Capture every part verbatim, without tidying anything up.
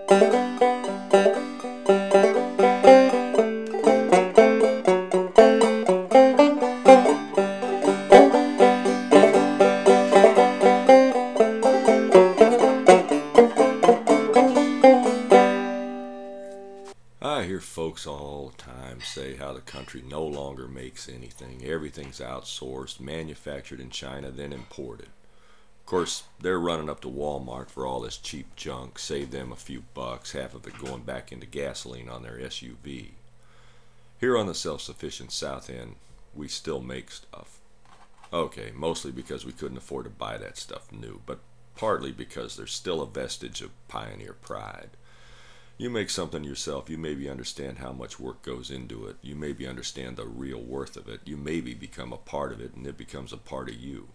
I hear folks all the time say how the country no longer makes anything. Everything's outsourced, manufactured in China, then imported. Of course, they're running up to Walmart for all this cheap junk, save them a few bucks, half of it going back into gasoline on their S U V. Here on the self-sufficient South End, we still make stuff. Okay, mostly because we couldn't afford to buy that stuff new, but partly because there's still a vestige of pioneer pride. You make something yourself, you maybe understand how much work goes into it. You maybe understand the real worth of it. You maybe become a part of it, and it becomes a part of you.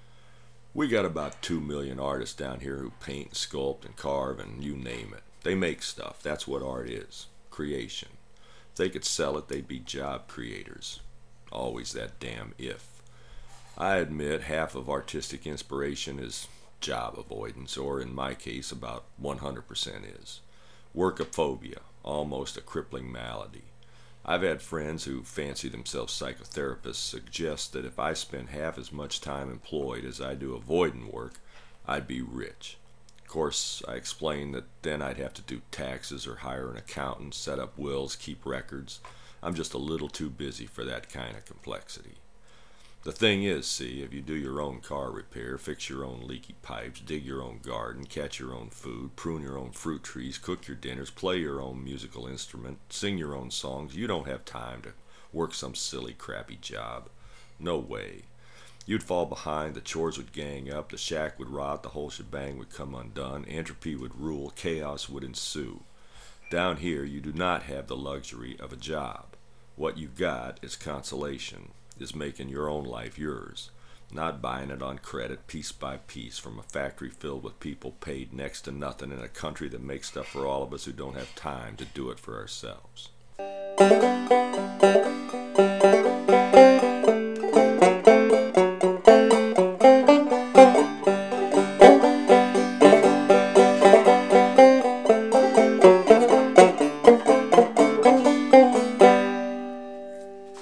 We got about two million artists down here who paint, sculpt, and carve, and you name it. They make stuff. That's what art is. Creation. If they could sell it, they'd be job creators. Always that damn if. I admit half of artistic inspiration is job avoidance, or in my case, about one hundred percent is. Workophobia, almost a crippling malady. I've had friends who fancy themselves psychotherapists suggest that if I spent half as much time employed as I do avoiding work, I'd be rich. Of course, I explain that then I'd have to do taxes or hire an accountant, set up wills, keep records. I'm just a little too busy for that kind of complexity. The thing is, see, if you do your own car repair, fix your own leaky pipes, dig your own garden, catch your own food, prune your own fruit trees, cook your dinners, play your own musical instrument, sing your own songs, you don't have time to work some silly, crappy job. No way. You'd fall behind, the chores would gang up, the shack would rot, the whole shebang would come undone, entropy would rule, chaos would ensue. Down here, you do not have the luxury of a job. What you got is consolation. Is making your own life yours, not buying it on credit piece by piece from a factory filled with people paid next to nothing in a country that makes stuff for all of us who don't have time to do it for ourselves.